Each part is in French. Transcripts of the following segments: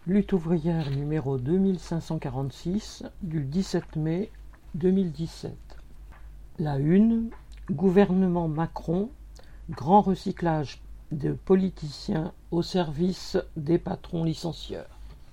Lutte ouvrière numéro 2546 du 17 mai 2017. La une, gouvernement Macron, grand recyclage de politiciens au service des patrons licencieurs.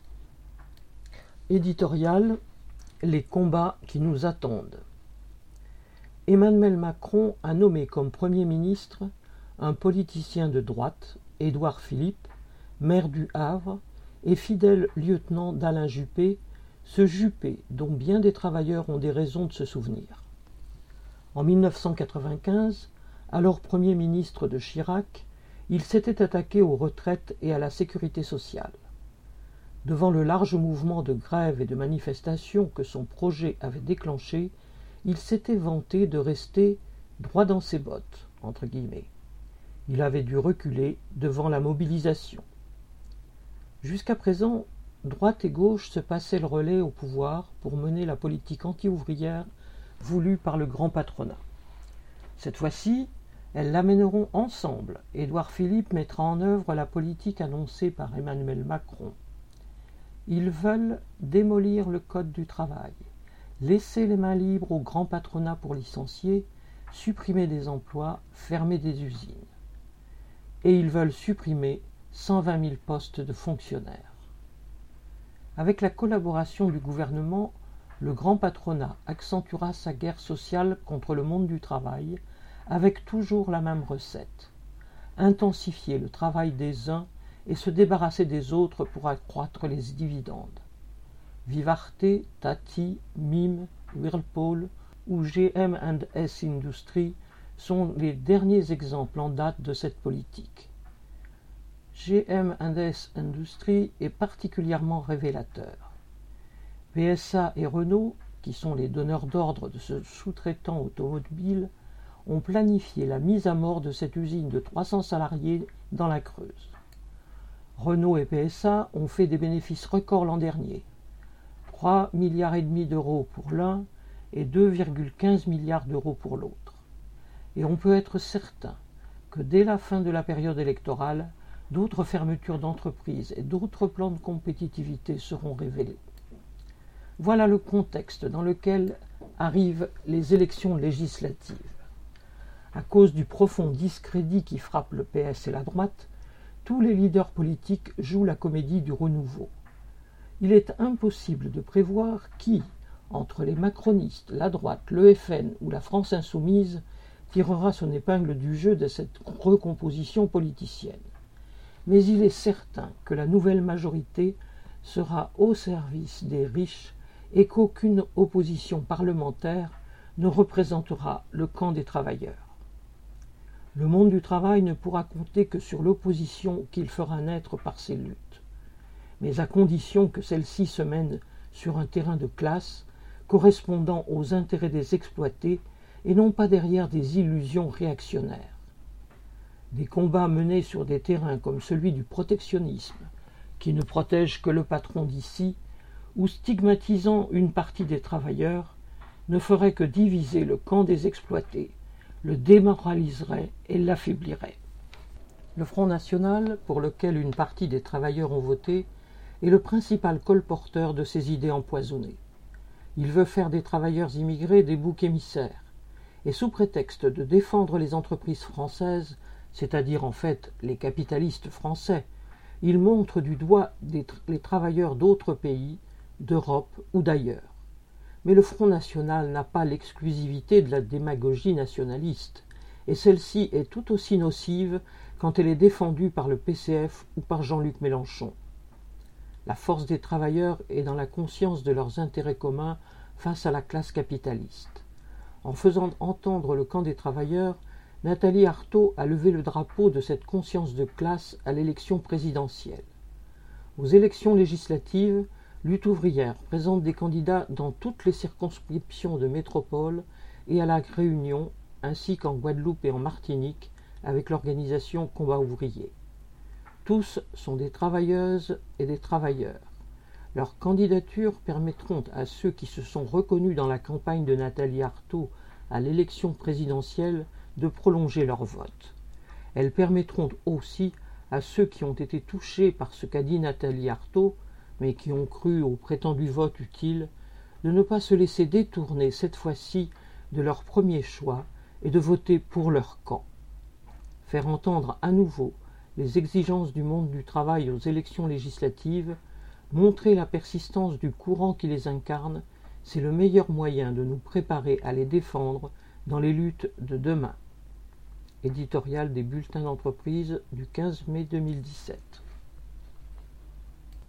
Éditorial, les combats qui nous attendent. Emmanuel Macron a nommé comme Premier ministre un politicien de droite, Édouard Philippe, maire du Havre, et fidèle lieutenant d'Alain Juppé, ce Juppé dont bien des travailleurs ont des raisons de se souvenir. En 1995, alors Premier ministre de Chirac, il s'était attaqué aux retraites et à la sécurité sociale. Devant le large mouvement de grève et de manifestation que son projet avait déclenché, il s'était vanté de rester droit dans ses bottes, entre guillemets. Il avait dû reculer devant la mobilisation. Jusqu'à présent, droite et gauche se passaient le relais au pouvoir pour mener la politique anti-ouvrière voulue par le grand patronat. Cette fois-ci, elles l'amèneront ensemble. Édouard Philippe mettra en œuvre la politique annoncée par Emmanuel Macron. Ils veulent démolir le code du travail, laisser les mains libres au grand patronat pour licencier, supprimer des emplois, fermer des usines. Et ils veulent supprimer 120 000 postes de fonctionnaires. Avec la collaboration du gouvernement, le grand patronat accentuera sa guerre sociale contre le monde du travail avec toujours la même recette: intensifier le travail des uns et se débarrasser des autres pour accroître les dividendes. Vivarte, Tati, Mime, Whirlpool ou GM&S Industries sont les derniers exemples en date de cette politique. GM&S Industries est particulièrement révélateur. PSA et Renault, qui sont les donneurs d'ordre de ce sous-traitant automobile, ont planifié la mise à mort de cette usine de 300 salariés dans la Creuse. Renault et PSA ont fait des bénéfices records l'an dernier, 3,5 milliards d'euros pour l'un et 2,15 milliards d'euros pour l'autre. Et on peut être certain que dès la fin de la période électorale, d'autres fermetures d'entreprises et d'autres plans de compétitivité seront révélés. Voilà le contexte dans lequel arrivent les élections législatives. À cause du profond discrédit qui frappe le PS et la droite, tous les leaders politiques jouent la comédie du renouveau. Il est impossible de prévoir qui, entre les macronistes, la droite, le FN ou la France insoumise, tirera son épingle du jeu de cette recomposition politicienne. Mais il est certain que la nouvelle majorité sera au service des riches et qu'aucune opposition parlementaire ne représentera le camp des travailleurs. Le monde du travail ne pourra compter que sur l'opposition qu'il fera naître par ses luttes, mais à condition que celle-ci se mène sur un terrain de classe correspondant aux intérêts des exploités et non pas derrière des illusions réactionnaires. Des combats menés sur des terrains comme celui du protectionnisme, qui ne protège que le patron d'ici, ou stigmatisant une partie des travailleurs, ne feraient que diviser le camp des exploités, le démoraliserait et l'affaiblirait. Le Front National, pour lequel une partie des travailleurs ont voté, est le principal colporteur de ces idées empoisonnées. Il veut faire des travailleurs immigrés des boucs émissaires, et sous prétexte de défendre les entreprises françaises, c'est-à-dire en fait les capitalistes français, il montre du doigt les travailleurs d'autres pays, d'Europe ou d'ailleurs. Mais le Front National n'a pas l'exclusivité de la démagogie nationaliste, et celle-ci est tout aussi nocive quand elle est défendue par le PCF ou par Jean-Luc Mélenchon. La force des travailleurs est dans la conscience de leurs intérêts communs face à la classe capitaliste. En faisant entendre le camp des travailleurs, Nathalie Arthaud a levé le drapeau de cette conscience de classe à l'élection présidentielle. Aux élections législatives, Lutte ouvrière présente des candidats dans toutes les circonscriptions de métropole et à la Réunion, ainsi qu'en Guadeloupe et en Martinique, avec l'organisation Combat ouvrier. Tous sont des travailleuses et des travailleurs. Leurs candidatures permettront à ceux qui se sont reconnus dans la campagne de Nathalie Arthaud à l'élection présidentielle de prolonger leur vote. Elles permettront aussi à ceux qui ont été touchés par ce qu'a dit Nathalie Arthaud mais qui ont cru au prétendu vote utile, de ne pas se laisser détourner cette fois-ci de leur premier choix et de voter pour leur camp. Faire entendre à nouveau les exigences du monde du travail aux élections législatives, montrer la persistance du courant qui les incarne, c'est le meilleur moyen de nous préparer à les défendre dans les luttes de demain. Éditorial des Bulletins d'entreprise du 15 mai 2017.